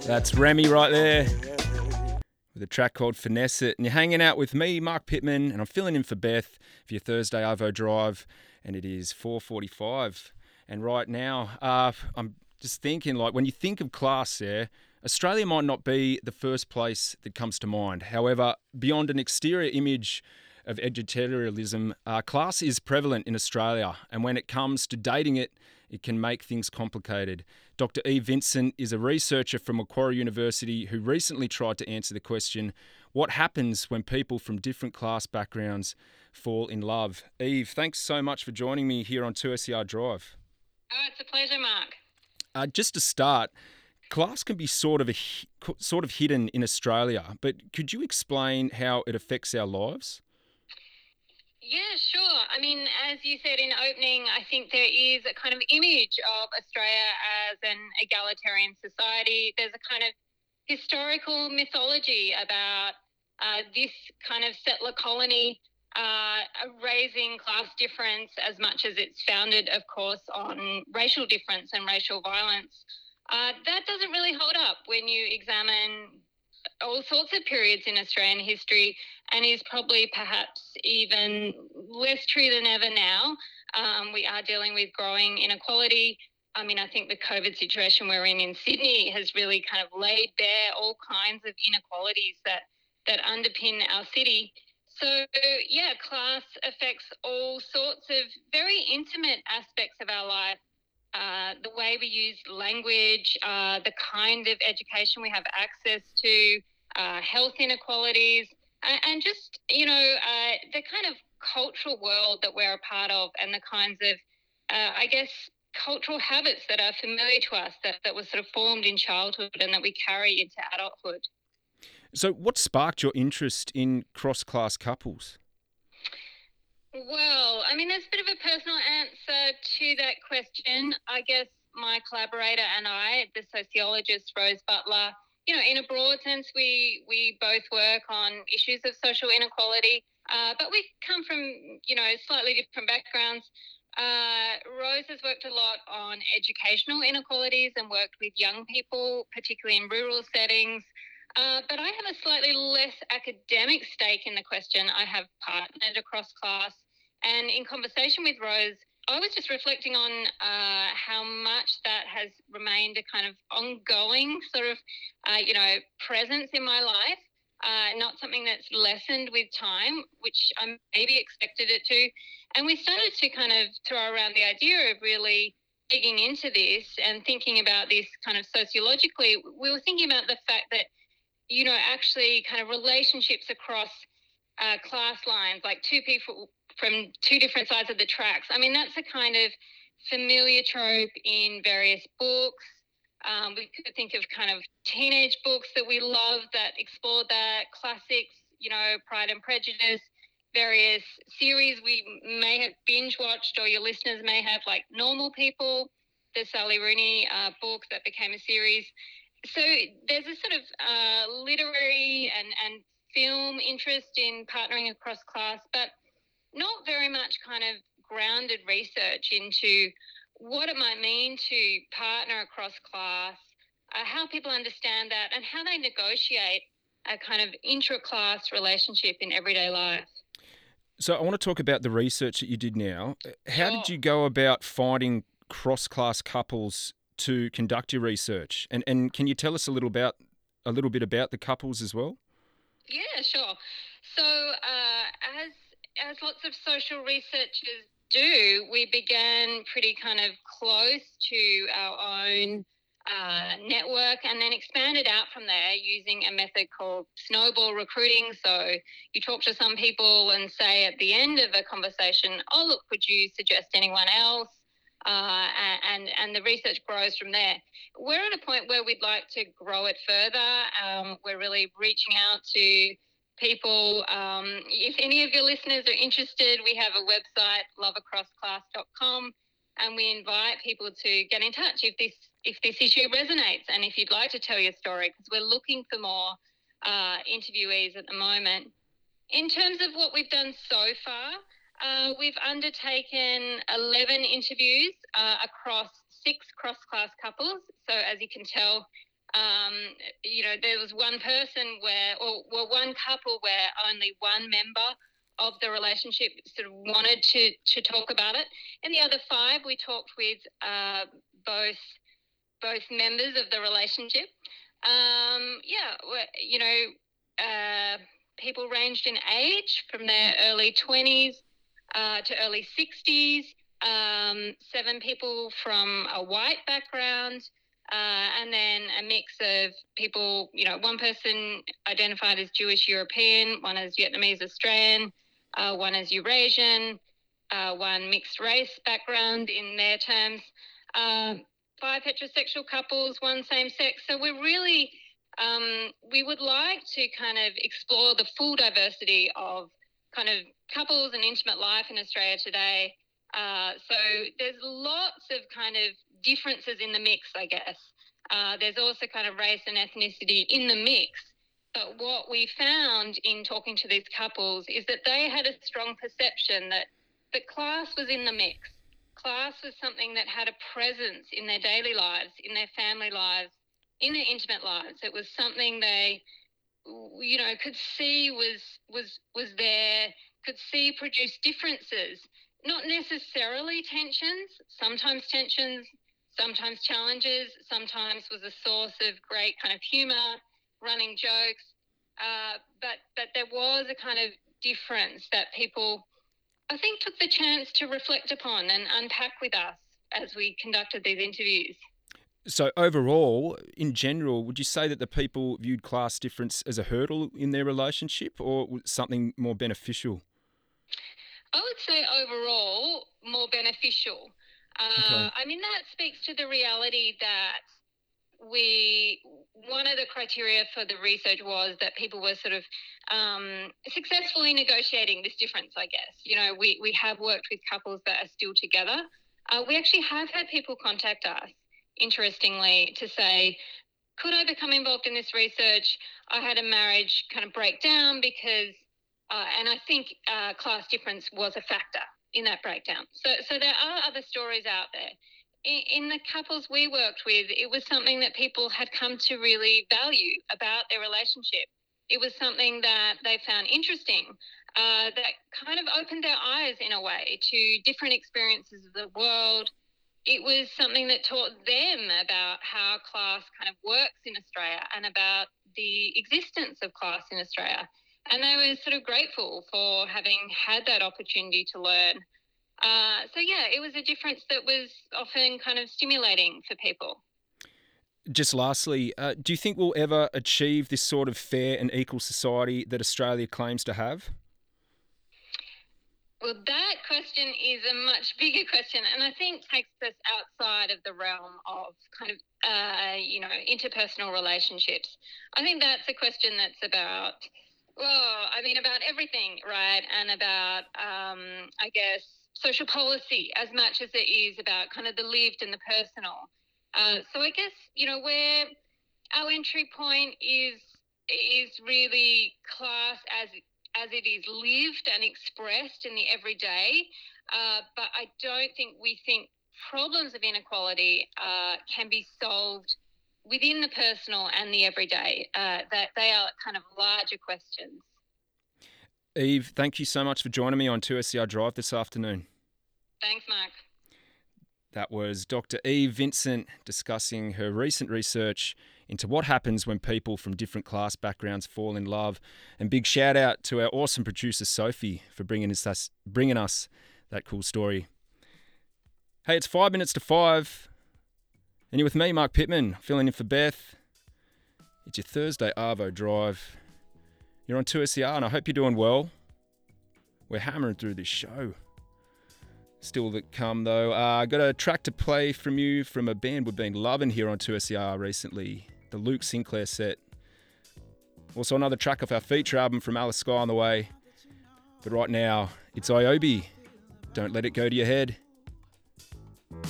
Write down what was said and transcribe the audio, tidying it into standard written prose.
That's Remy right there with a track called Finesse It. And you're hanging out with me, Mark Pittman, and I'm filling in for Beth for your Thursday Arvo Drive, and it is 4:45. And right now, I'm just thinking, like, when you think of class there, Australia might not be the first place that comes to mind. However, beyond an exterior image of editorialism, class is prevalent in Australia, and when it comes to dating it, it can make things complicated. Dr. Eve Vincent is a researcher from Macquarie University who recently tried to answer the question, what happens when people from different class backgrounds fall in love? Eve, thanks so much for joining me here on 2SER Drive. Oh, it's a pleasure, Mark. Just to start, class can be sort of hidden in Australia, but could you explain how it affects our lives? Yeah, sure. I mean, as you said in opening, I think there is a kind of image of Australia as an egalitarian society. There's a kind of historical mythology about this kind of settler colony raising class difference as much as it's founded, of course, on racial difference and racial violence. That doesn't really hold up when you examine all sorts of periods in Australian history, and is probably perhaps even less true than ever now. We are dealing with growing inequality. I mean, I think the COVID situation we're in Sydney has really kind of laid bare all kinds of inequalities that underpin our city. So, yeah, class affects all sorts of very intimate aspects of our life. The way we use language, the kind of education we have access to, health inequalities, and just, the kind of cultural world that we're a part of, and the kinds of, I guess, cultural habits that are familiar to us that were sort of formed in childhood and that we carry into adulthood. So what sparked your interest in cross-class couples? Well, I mean, there's a bit of a personal answer to that question. I guess my collaborator and I, the sociologist Rose Butler, in a broad sense, we both work on issues of social inequality, but we come from, slightly different backgrounds. Rose has worked a lot on educational inequalities and worked with young people, particularly in rural settings. But I have a slightly less academic stake in the question. I have partnered across class, and in conversation with Rose, I was just reflecting on how much that has remained a kind of ongoing sort of, presence in my life, not something that's lessened with time, which I maybe expected it to. And we started to kind of throw around the idea of really digging into this and thinking about this kind of sociologically. We were thinking about the fact that, actually kind of relationships across class lines, like two people from two different sides of the tracks. I mean, that's a kind of familiar trope in various books. We could think of kind of teenage books that we love that explore that, classics, Pride and Prejudice, various series we may have binge watched, or your listeners may have, like Normal People, the Sally Rooney book that became a series. So there's a sort of literary and film interest in partnering across class, but not very much kind of grounded research into what it might mean to partner across class, how people understand that, and how they negotiate a kind of intra-class relationship in everyday life. So I want to talk about the research that you did now. How Sure. did you go about finding cross-class couples to conduct your research? And can you tell us a little bit about the couples as well? Yeah, sure. So as lots of social researchers do, we began pretty kind of close to our own network, and then expanded out from there using a method called snowball recruiting. So you talk to some people and say at the end of a conversation, oh, look, could you suggest anyone else? And the research grows from there. We're at a point where we'd like to grow it further. We're really reaching out to people. If any of your listeners are interested, we have a website, loveacrossclass.com, and we invite people to get in touch if this issue resonates, and if you'd like to tell your story, because we're looking for more interviewees at the moment. In terms of what we've done so far, we've undertaken 11 interviews across 6 cross-class couples. So as you can tell, There was one person one couple where only one member of the relationship sort of wanted to talk about it, and the other five we talked with both members of the relationship. People ranged in age from their early 20s to early 60s. 7 people from a white background, and then a mix of people, one person identified as Jewish European, one as Vietnamese Australian, one as Eurasian, one mixed race background in their terms, 5 heterosexual couples, 1 same sex. So we're really, we would like to kind of explore the full diversity of kind of couples and intimate life in Australia today. So there's lots of kind of differences in the mix, I guess. There's also kind of race and ethnicity in the mix. But what we found in talking to these couples is that they had a strong perception that class was in the mix. Class was something that had a presence in their daily lives, in their family lives, in their intimate lives. It was something they, could see was there, could see produce differences. Not necessarily tensions, sometimes challenges, sometimes was a source of great kind of humour, running jokes, but there was a kind of difference that people, I think, took the chance to reflect upon and unpack with us as we conducted these interviews. So overall, in general, would you say that the people viewed class difference as a hurdle in their relationship or something more beneficial? I would say overall more beneficial. Okay. I mean, that speaks to the reality that one of the criteria for the research was that people were sort of successfully negotiating this difference, I guess. We have worked with couples that are still together. We actually have had people contact us, interestingly, to say, could I become involved in this research? I had a marriage kind of breakdown because and I think class difference was a factor in that breakdown. So there are other stories out there. In the couples we worked with, it was something that people had come to really value about their relationship. It was something that they found interesting, that kind of opened their eyes in a way to different experiences of the world. It was something that taught them about how class kind of works in Australia and about the existence of class in Australia. And they were sort of grateful for having had that opportunity to learn. It was a difference that was often kind of stimulating for people. Just lastly, do you think we'll ever achieve this sort of fair and equal society that Australia claims to have? Well, that question is a much bigger question, and I think takes us outside of the realm of kind of, interpersonal relationships. I think that's a question that's about everything, right? And about, I guess, social policy as much as it is about kind of the lived and the personal. So I guess, where our entry point is really class as it is lived and expressed in the everyday. But I don't think we think problems of inequality can be solved within the personal and the everyday. That they are kind of larger questions. Eve, thank you so much for joining me on 2SER Drive this afternoon. Thanks, Mark. That was Dr. Eve Vincent discussing her recent research into what happens when people from different class backgrounds fall in love. And big shout out to our awesome producer, Sophie, for bringing us that cool story. Hey, it's 5 minutes to 5. And you're with me, Mark Pittman, filling in for Beth. It's your Thursday Arvo Drive. You're on 2SER and I hope you're doing well. We're hammering through this show. Still to come though. I got a track to play from you from a band we've been loving here on 2SER recently, the Luke Sinclair set. Also another track off our feature album from Alice Skye on the way. But right now, it's Iobi. Don't let it go to your head.